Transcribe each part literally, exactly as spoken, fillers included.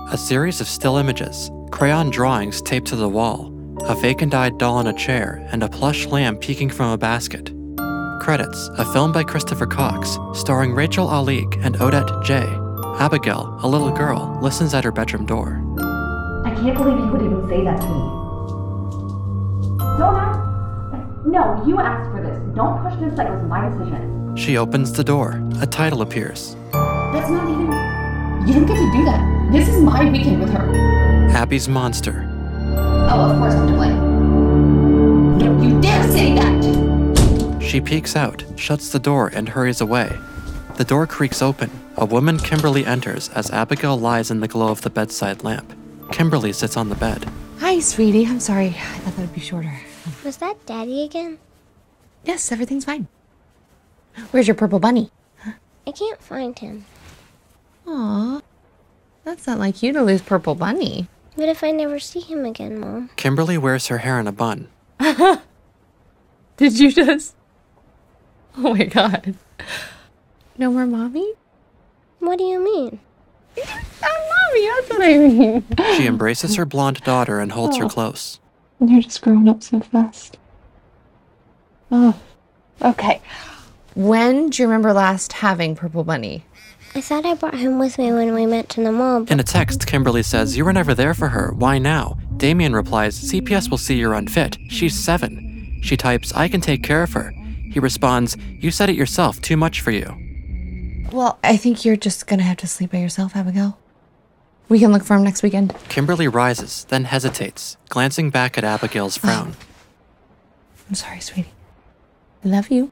A series of still images, crayon drawings taped to the wall, a vacant-eyed doll in a chair, and a plush lamb peeking from a basket. Credits, a film by Christopher Cox, starring Rachel Alig and Odette J. Abigail, a little girl, listens at her bedroom door. I can't believe you would even say that to me. Don't ask. No, you asked for this. Don't push this like it was my decision. She opens the door. A title appears. That's not even... You don't get to do that. This is my weekend with her. Abby's Monster. Oh, of course I'm to blame. Don't you dare say that! She peeks out, shuts the door, and hurries away. The door creaks open. A woman, Kimberly, enters as Abigail lies in the glow of the bedside lamp. Kimberly sits on the bed. Hi, sweetie. I'm sorry. I thought that would be shorter. Was that Daddy again? Yes, everything's fine. Where's your purple bunny? I can't find him. Aw, that's not like you to lose purple bunny. What if I never see him again, Mom? Kimberly wears her hair in a bun. Did you just... Oh my god. No more mommy? What do you mean? Oh, mommy, that's what I mean. She embraces her blonde daughter and holds Oh. her close. You're just growing up so fast. Oh, okay. When do you remember last having purple bunny? I thought I brought him with me when we went to the mall. But In a text, Kimberly says, "You were never there for her. Why now?" Damien replies, "C P S will see you're unfit. She's seven." She types, "I can take care of her." He responds, "You said it yourself. Too much for you." Well, I think you're just gonna have to sleep by yourself, Abigail. We can look for him next weekend. Kimberly rises, then hesitates, glancing back at Abigail's frown. I'm sorry, sweetie. I love you.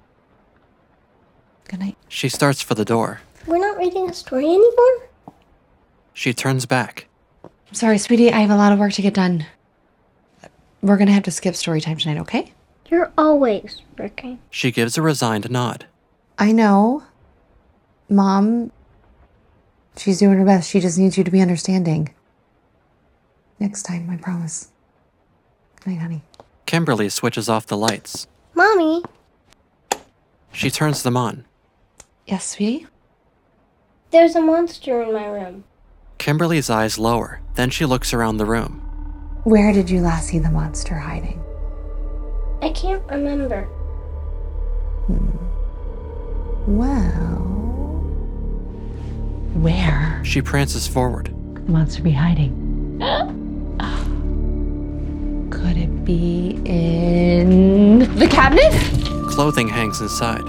Good night. She starts for the door. we're not reading a story anymore? She turns back. I'm sorry, sweetie. I have a lot of work to get done. We're gonna have to skip story time tonight, okay? You're always working. She gives a resigned nod. I know. Mom, she's doing her best. She just needs you to be understanding. Next time, I promise. Good night, honey. Kimberly switches off the lights. Mommy, She turns them on. Yes, sweetie? there's a monster in my room. Kimberly's eyes lower, then she looks around the room. Where did you last see the monster hiding? I can't remember. Well... Where She prances forward. could the monster be hiding? Could it be in the cabinet? Clothing hangs inside.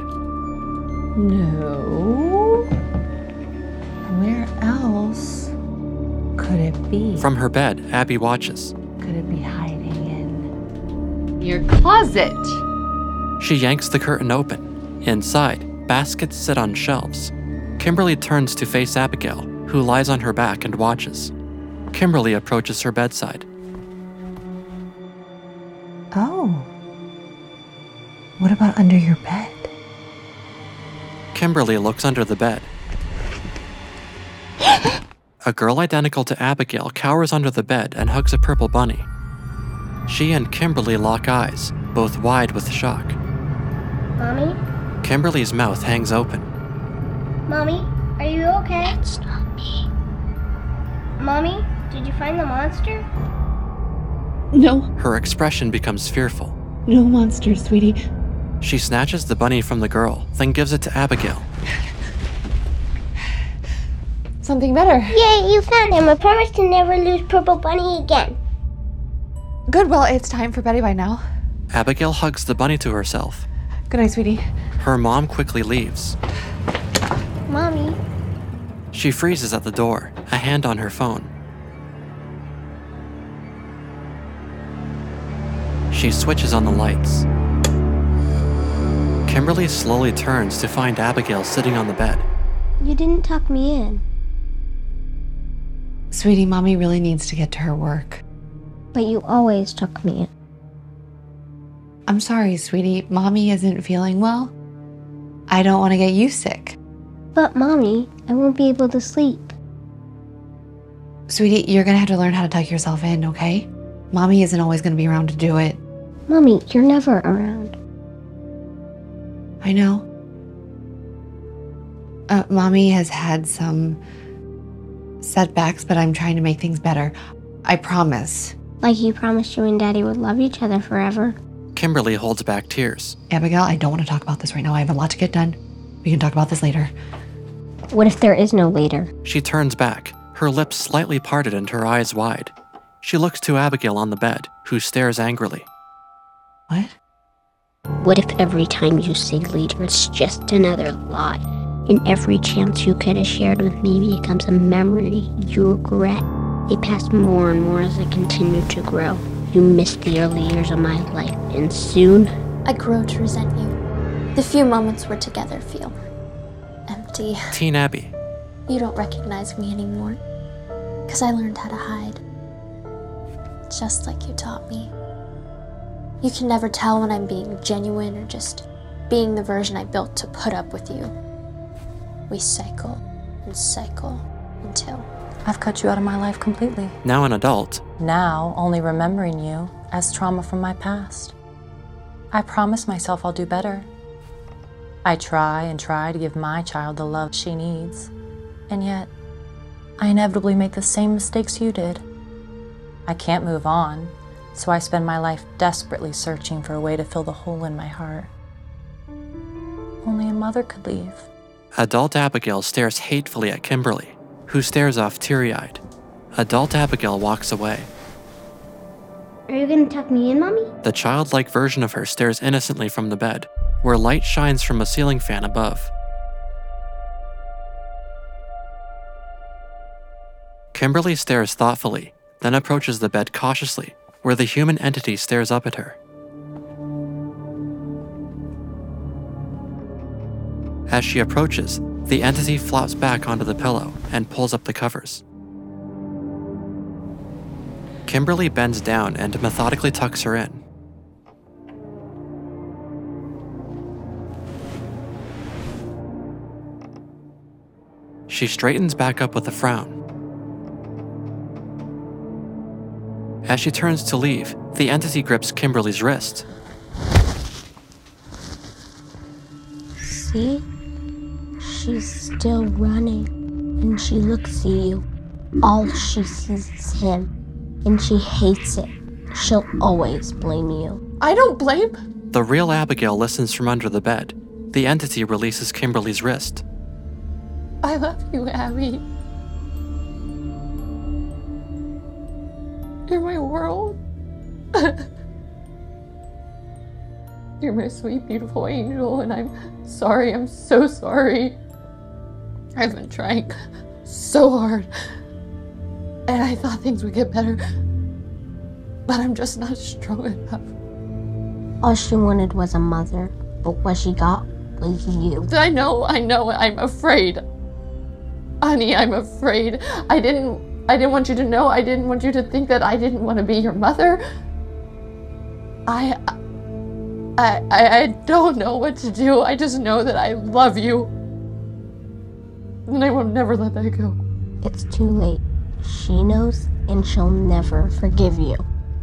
No. Where else could it be? From her bed, Abby watches. Could it be hiding in your closet? She yanks the curtain open. Inside, baskets sit on shelves. Kimberly turns to face Abigail, who lies on her back and watches. Kimberly approaches her bedside. Oh. What about under your bed? Kimberly looks under the bed. A girl identical to Abigail cowers under the bed and hugs a purple bunny. She and Kimberly lock eyes, both wide with shock. Mommy? Kimberly's mouth hangs open. Mommy, are you okay? It's not me. Mommy, did you find the monster? No, Her expression becomes fearful. no monster, sweetie. She snatches the bunny from the girl, then gives it to Abigail. Something better. Yay, you found him. I promise to never lose Purple Bunny again. Good, well, it's time for Betty by now. Abigail hugs the bunny to herself. Good night, sweetie. Her mom quickly leaves. Mommy, She freezes at the door, a hand on her phone. She switches on the lights. Kimberly slowly turns to find Abigail sitting on the bed. you didn't tuck me in. Sweetie, Mommy really needs to get to her work. But you always tuck me in. I'm sorry, sweetie. Mommy isn't feeling well. I don't want to get you sick. But Mommy, I won't be able to sleep. Sweetie, you're going to have to learn how to tuck yourself in, okay? Mommy isn't always going to be around to do it. Mommy, you're never around. I know. Uh, Mommy has had some setbacks, but I'm trying to make things better. I promise. Like you promised you and Daddy would love each other forever. Kimberly holds back tears. Abigail, I don't want to talk about this right now. I have a lot to get done. We can talk about this later. What if there is no later? She turns back, her lips slightly parted and her eyes wide. She looks to Abigail on the bed, who stares angrily. What? What if every time you say later it's just another lie, and every chance you could have shared with me becomes a memory you regret? They pass more and more as I continue to grow. You miss the early years of my life, and soon I grow to resent you. The few moments we're together feel empty. Teen Abby. You don't recognize me anymore, because I learned how to hide. Just like you taught me. You can never tell when I'm being genuine or just being the version I built to put up with you. We cycle and cycle until... I've cut you out of my life completely. Now an adult. Now, only remembering you as trauma from my past. I promise myself I'll do better. I try and try to give my child the love she needs, and yet, I inevitably make the same mistakes you did. I can't move on, so I spend my life desperately searching for a way to fill the hole in my heart. Only a mother could leave. Adult Abigail stares hatefully at Kimberly, who stares off teary-eyed. Adult Abigail walks away. Are you gonna tuck me in, Mommy? The childlike version of her stares innocently from the bed, where light shines from a ceiling fan above. Kimberly stares thoughtfully, then approaches the bed cautiously, where the human entity stares up at her. As she approaches, the entity flops back onto the pillow and pulls up the covers. Kimberly bends down and methodically tucks her in. She straightens back up with a frown. As she turns to leave, the entity grips Kimberly's wrist. See? She's still running, and she looks at you. All she sees is him, and she hates it. She'll always blame you. I don't blame... The real Abigail listens from under the bed. The entity releases Kimberly's wrist. I love you, Abby. You're my world. You're my sweet, beautiful angel, and I'm sorry, I'm so sorry. I've been trying so hard, and I thought things would get better, but I'm just not strong enough. All she wanted was a mother, but what she got was you. I know, I know, I'm afraid. Honey, I'm afraid. I didn't, I didn't want you to know, I didn't want you to think that I didn't want to be your mother. I... I, I, I don't know what to do. I just know that I love you. And I will never let that go. It's too late. She knows, and she'll never forgive you.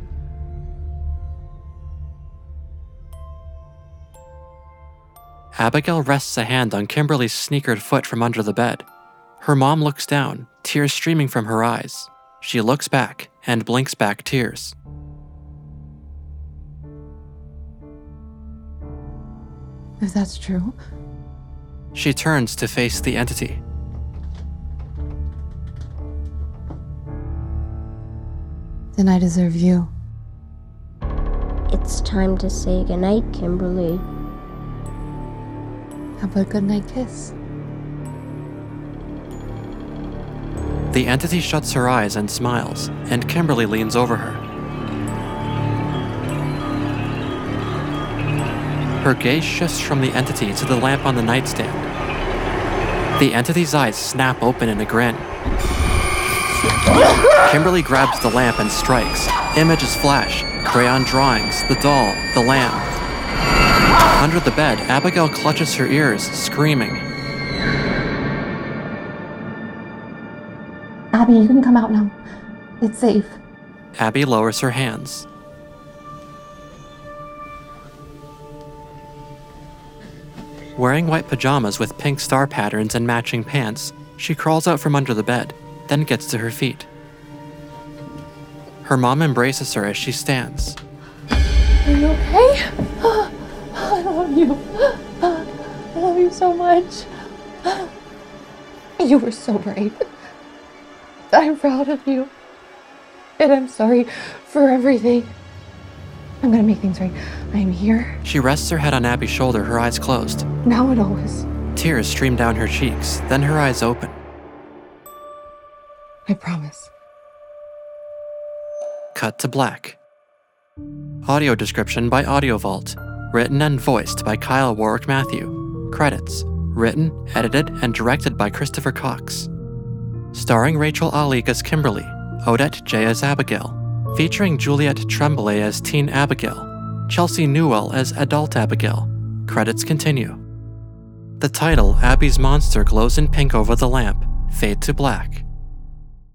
Abigail rests a hand on Kimberly's sneakered foot from under the bed. Her mom looks down, tears streaming from her eyes. She looks back and blinks back tears. If that's true. She turns to face the entity. Then I deserve you. It's time to say goodnight, Kimberly. How about a goodnight kiss? The entity shuts her eyes and smiles, and Kimberly leans over her. Her gaze shifts from the entity to the lamp on the nightstand. The entity's eyes snap open in a grin. Kimberly grabs the lamp and strikes. Images flash, crayon drawings, the doll, the lamp. Under the bed, Abigail clutches her ears, screaming. Abby, you can come out now. It's safe. Abby lowers her hands. Wearing white pajamas with pink star patterns and matching pants, she crawls out from under the bed. then gets to her feet. Her mom embraces her as she stands. Are you okay? I love you. I love you so much. You were so brave. I'm proud of you. And I'm sorry for everything. I'm gonna make things right. I'm here. She rests her head on Abby's shoulder, her eyes closed. Now and always. Tears stream down her cheeks, then her eyes open. I promise. Cut to black. Audio description by Audio Vault. Written and voiced by Kyle Warwick Matthew. Credits. Written, edited, and directed by Christopher Cox. Starring Rachel Alik as Kimberly, Odette J as Abigail, featuring Juliette Tremblay as Teen Abigail, Chelsea Newell as Adult Abigail. Credits continue. The title, Abby's Monster, glows in pink over the lamp. Fade to black.